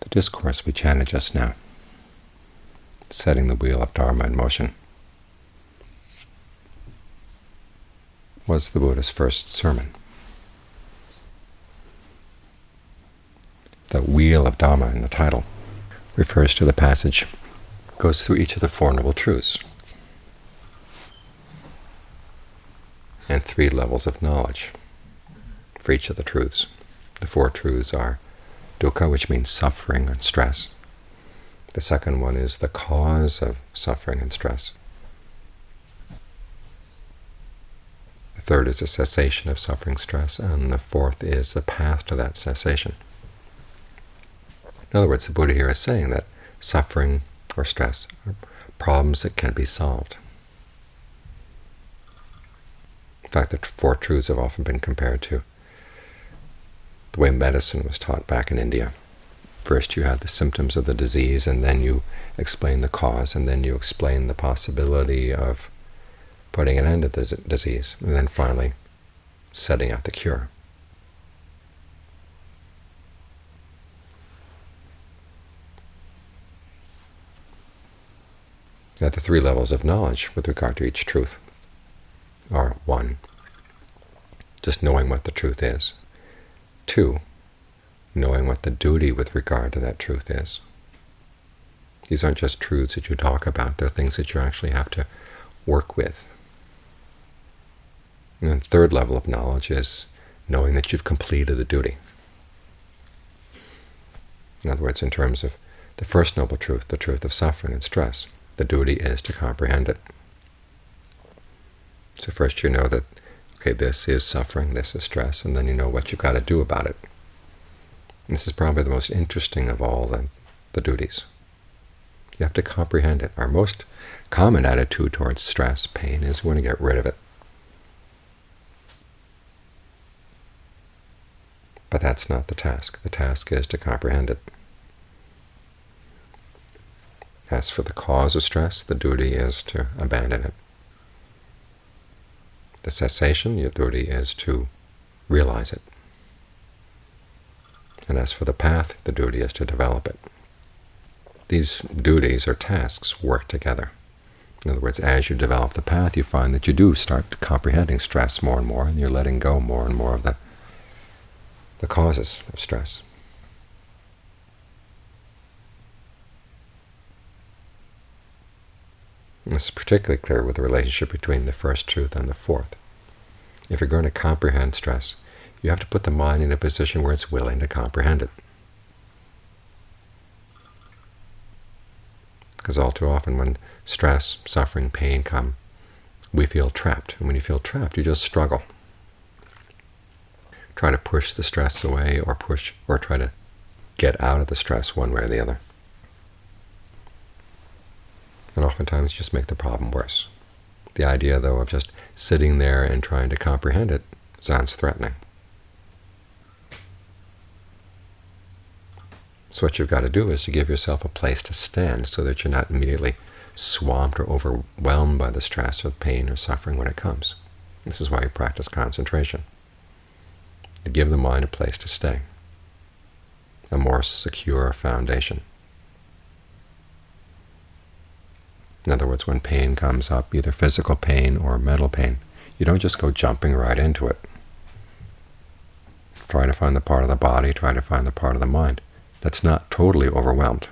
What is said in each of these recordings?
The discourse we chanted just now, setting the wheel of Dharma in motion, was the Buddha's first sermon. The wheel of Dhamma in the title refers to the passage, goes through each of the Four Noble Truths and 3 levels of knowledge for each of the truths. The 4 truths are dukkha, which means suffering and stress. The second one is the cause of suffering and stress. The third is the cessation of suffering, stress, and the fourth is the path to that cessation. In other words, the Buddha here is saying that suffering or stress are problems that can be solved. In fact, the 4 truths have often been compared to the way medicine was taught back in India. First you had the symptoms of the disease, and then you explain the cause, and then you explain the possibility of putting an end to the disease, and then finally setting out the cure. Now, the 3 levels of knowledge with regard to each truth are: 1, just knowing what the truth is; 2, knowing what the duty with regard to that truth is. These aren't just truths that you talk about, they're things that you actually have to work with. And the 3rd level of knowledge is knowing that you've completed the duty. In other words, in terms of the first noble truth, the truth of suffering and stress, the duty is to comprehend it. So first you know that, okay, this is suffering, this is stress, and then you know what you've got to do about it. And this is probably the most interesting of all the duties. You have to comprehend it. Our most common attitude towards stress, pain, is we want to get rid of it. But that's not the task. The task is to comprehend it. As for the cause of stress, the duty is to abandon it. The cessation, your duty is to realize it. And as for the path, the duty is to develop it. These duties or tasks work together. In other words, as you develop the path, you find that you do start comprehending stress more and more, and you're letting go more and more of the causes of stress. And this is particularly clear with the relationship between the first truth and the 4th. If you're going to comprehend stress, you have to put the mind in a position where it's willing to comprehend it. Because all too often when stress, suffering, pain come, we feel trapped. And when you feel trapped, you just struggle. Try to push the stress away, or try to get out of the stress one way or the other. And oftentimes just make the problem worse. The idea, though, of just sitting there and trying to comprehend it sounds threatening. So what you've got to do is to give yourself a place to stand so that you're not immediately swamped or overwhelmed by the stress or pain or suffering when it comes. This is why you practice concentration, to give the mind a place to stay, a more secure foundation. In other words, when pain comes up, either physical pain or mental pain, you don't just go jumping right into it. Try to find the part of the body, try to find the part of the mind that's not totally overwhelmed.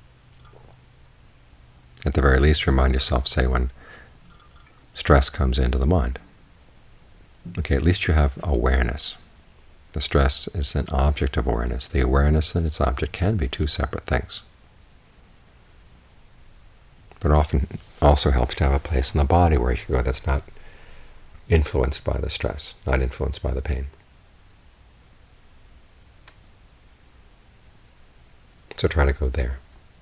At the very least, remind yourself, say, when stress comes into the mind, okay, at least you have awareness. The stress is an object of awareness. The awareness and its object can be 2 separate things. But often also helps to have a place in the body where you can go that's not influenced by the stress, not influenced by the pain. So try to go there.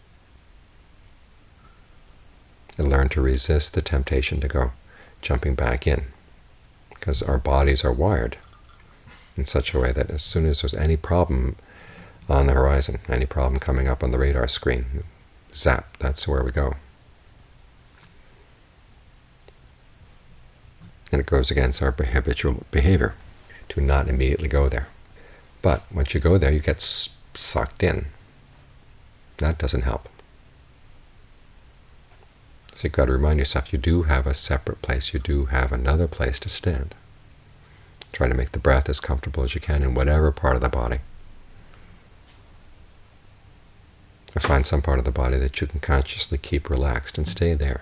And learn to resist the temptation to go jumping back in, because our bodies are wired in such a way that as soon as there's any problem on the horizon, any problem coming up on the radar screen, zap, that's where we go. And it goes against our habitual behavior to not immediately go there. But once you go there, you get sucked in. That doesn't help. So you've got to remind yourself you do have a separate place. You do have another place to stand. Try to make the breath as comfortable as you can in whatever part of the body. Or find some part of the body that you can consciously keep relaxed and stay there.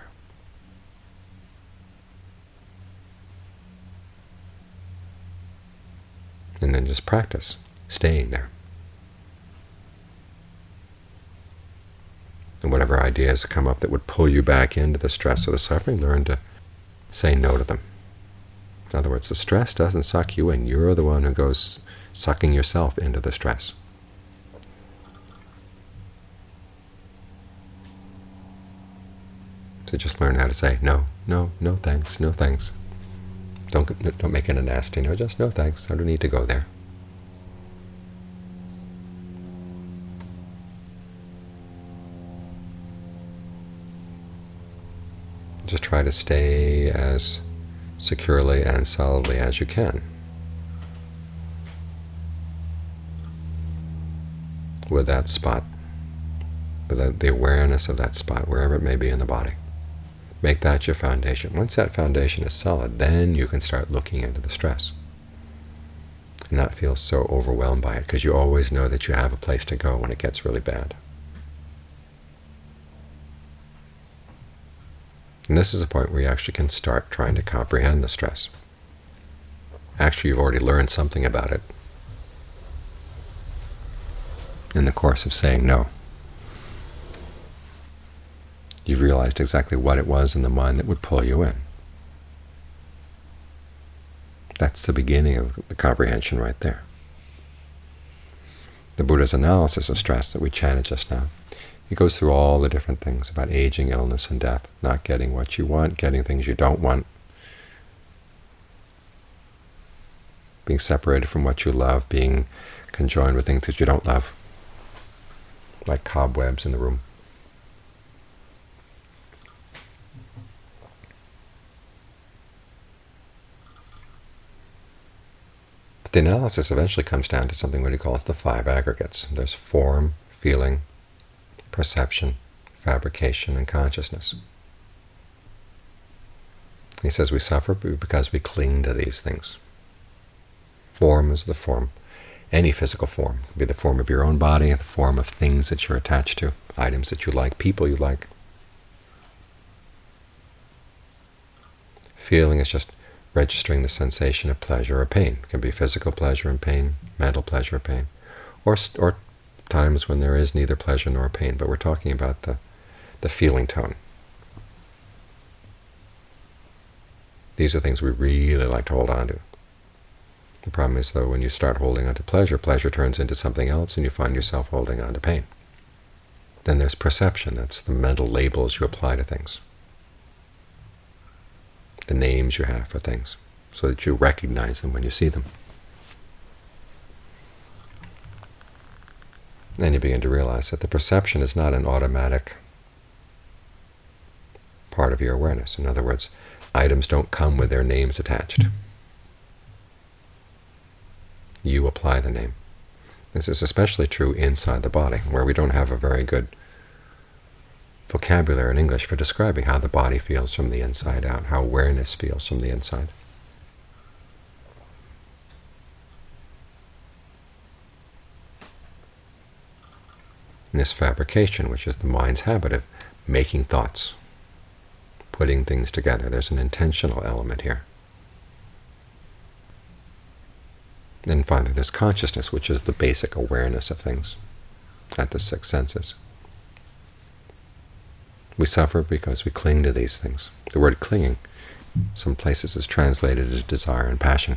And then just practice staying there. And whatever ideas come up that would pull you back into the stress or the suffering, learn to say no to them. In other words, the stress doesn't suck you in. You're the one who goes sucking yourself into the stress. So just learn how to say no, no, no thanks, no thanks. Don't make it a nasty no, just no thanks. I don't need to go there. Just try to stay as securely and solidly as you can with that spot, with the awareness of that spot, wherever it may be in the body. Make that your foundation. Once that foundation is solid, then you can start looking into the stress and not feel so overwhelmed by it, because you always know that you have a place to go when it gets really bad. And this is the point where you actually can start trying to comprehend the stress. Actually, you've already learned something about it in the course of saying no. You've realized exactly what it was in the mind that would pull you in. That's the beginning of the comprehension right there. The Buddha's analysis of stress that we chanted just now, it goes through all the different things about aging, illness, and death, not getting what you want, getting things you don't want, being separated from what you love, being conjoined with things that you don't love, like cobwebs in the room. But the analysis eventually comes down to something what he calls the 5 aggregates. There's form, feeling, perception, fabrication, and consciousness. He says we suffer because we cling to these things. Form is the form. Any physical form. It could be the form of your own body, the form of things that you're attached to, items that you like, people you like. Feeling is just registering the sensation of pleasure or pain. It can be physical pleasure and pain, mental pleasure or pain, or times when there is neither pleasure nor pain, but we're talking about the feeling tone. These are things we really like to hold on to. The problem is, though, when you start holding on to pleasure, pleasure turns into something else, and you find yourself holding on to pain. Then there's perception. That's the mental labels you apply to things, the names you have for things, so that you recognize them when you see them. Then you begin to realize that the perception is not an automatic part of your awareness. In other words, items don't come with their names attached. You apply the name. This is especially true inside the body, where we don't have a very good vocabulary in English for describing how the body feels from the inside out, how awareness feels from the inside. And this fabrication, which is the mind's habit of making thoughts, putting things together. There's an intentional element here. Then finally, there's consciousness, which is the basic awareness of things at the 6 senses. We suffer because we cling to these things. The word clinging, some places, is translated as desire and passion.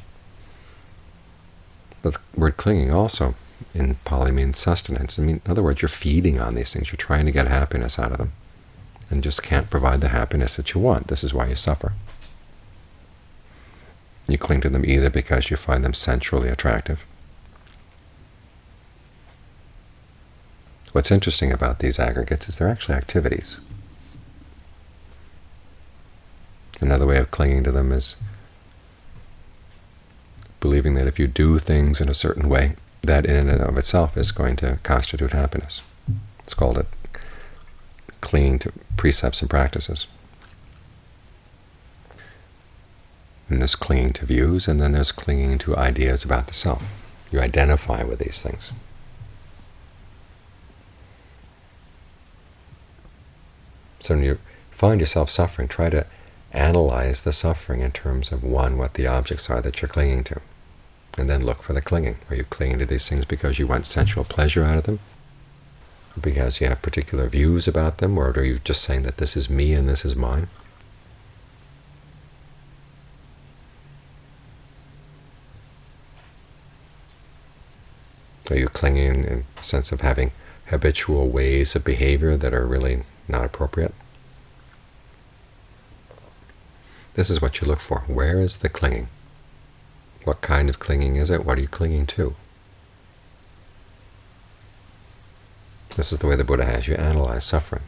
But the word clinging also in Pali means sustenance. In other words, you're feeding on these things. You're trying to get happiness out of them, and just can't provide the happiness that you want. This is why you suffer. You cling to them either because you find them sensually attractive. What's interesting about these aggregates is they're actually activities. Another way of clinging to them is believing that if you do things in a certain way, that in and of itself is going to constitute happiness. It's called clinging to precepts and practices. And there's clinging to views, and then there's clinging to ideas about the self. You identify with these things. So when you find yourself suffering, try to analyze the suffering in terms of, one, what the objects are that you're clinging to, and then look for the clinging. Are you clinging to these things because you want sensual pleasure out of them? Because you have particular views about them? Or are you just saying that this is me and this is mine? Are you clinging in a sense of having habitual ways of behavior that are really not appropriate? This is what you look for. Where is the clinging? What kind of clinging is it? What are you clinging to? This is the way the Buddha has you analyze suffering.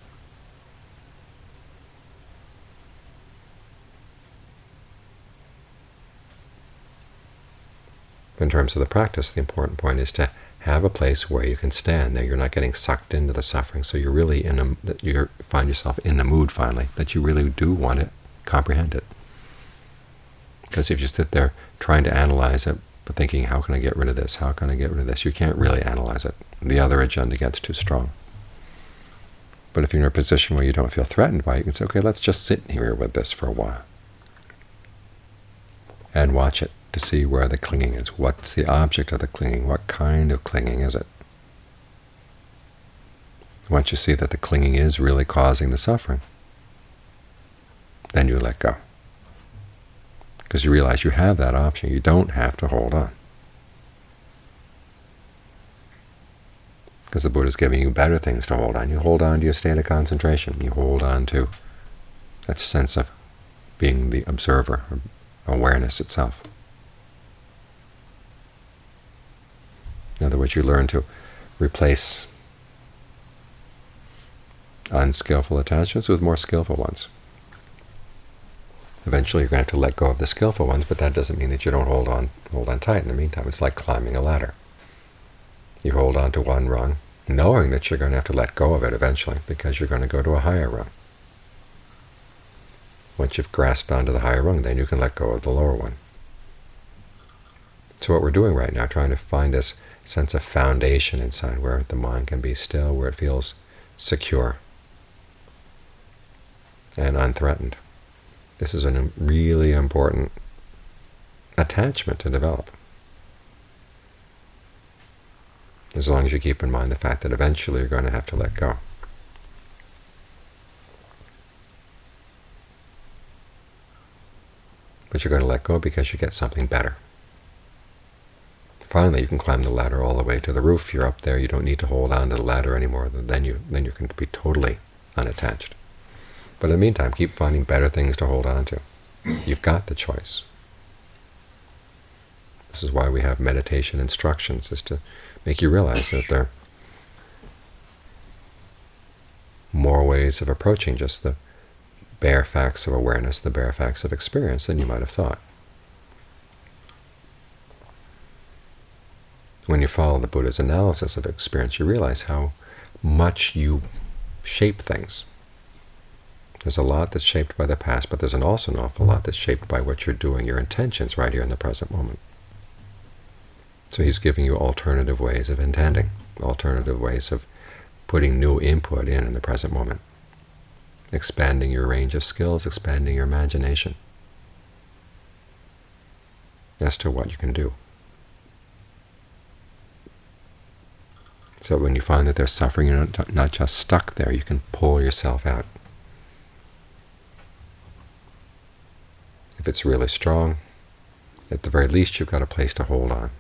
In terms of the practice, the important point is to have a place where you can stand there. You're not getting sucked into the suffering, so you're really you find yourself in the mood finally that you really do want to comprehend it. Because if you sit there trying to analyze it, but thinking, how can I get rid of this? How can I get rid of this? You can't really analyze it. The other agenda gets too strong. But if you're in a position where you don't feel threatened by it, you can say, okay, let's just sit here with this for a while and watch it to see where the clinging is. What's the object of the clinging? What kind of clinging is it? Once you see that the clinging is really causing the suffering, then you let go. Because you realize you have that option. You don't have to hold on. Because the Buddha is giving you better things to hold on. You hold on to your state of concentration. You hold on to that sense of being the observer, awareness itself. In other words, you learn to replace unskillful attachments with more skillful ones. Eventually you're going to have to let go of the skillful ones, but that doesn't mean that you don't hold on tight in the meantime. It's like climbing a ladder. You hold on to one rung, knowing that you're going to have to let go of it eventually, because you're going to go to a higher rung. Once you've grasped onto the higher rung, then you can let go of the lower one. So what we're doing right now, trying to find this sense of foundation inside, where the mind can be still, where it feels secure and unthreatened. This is a really important attachment to develop. As long as you keep in mind the fact that eventually you're going to have to let go. But you're going to let go because you get something better. Finally, you can climb the ladder all the way to the roof. You're up there. You don't need to hold on to the ladder anymore. Then you can be totally unattached. But in the meantime, keep finding better things to hold on to. You've got the choice. This is why we have meditation instructions, is to make you realize that there are more ways of approaching just the bare facts of awareness, the bare facts of experience than you might have thought. When you follow the Buddha's analysis of experience, you realize how much you shape things. There's a lot that's shaped by the past, but there's also an awful lot that's shaped by what you're doing, your intentions right here in the present moment. So he's giving you alternative ways of intending, alternative ways of putting new input in the present moment, expanding your range of skills, expanding your imagination as to what you can do. So when you find that there's suffering, you're not just stuck there, you can pull yourself out. If it's really strong, at the very least you've got a place to hold on,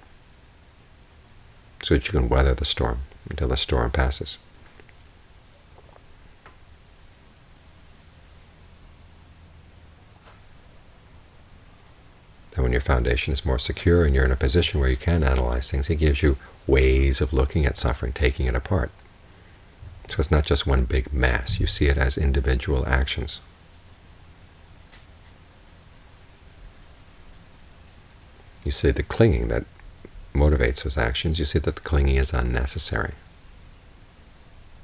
so that you can weather the storm until the storm passes. And when your foundation is more secure and you're in a position where you can analyze things, he gives you ways of looking at suffering, taking it apart. So it's not just one big mass. You see it as individual actions. You see the clinging that motivates those actions. You see that the clinging is unnecessary.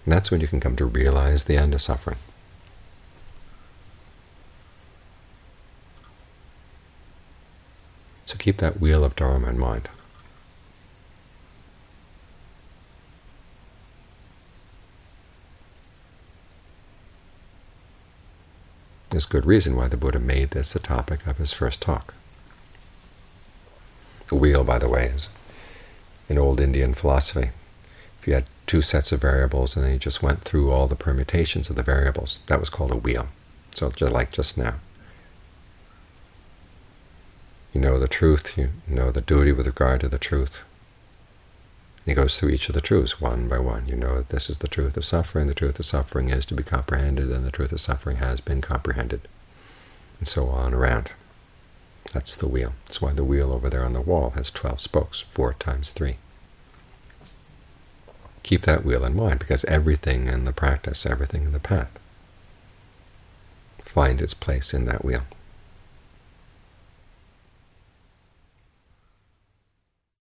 And that's when you can come to realize the end of suffering. So keep that wheel of Dharma in mind. There's good reason why the Buddha made this a topic of his first talk. The wheel, by the way, is in old Indian philosophy. If you had two sets of variables and then you just went through all the permutations of the variables, that was called a wheel. So just like just now. You know the truth, you know the duty with regard to the truth. And he goes through each of the truths one by one. You know that this is the truth of suffering, the truth of suffering is to be comprehended, and the truth of suffering has been comprehended. And so on around. That's the wheel. That's why the wheel over there on the wall has 12 spokes, 4 times 3. Keep that wheel in mind, because everything in the practice, everything in the path, finds its place in that wheel.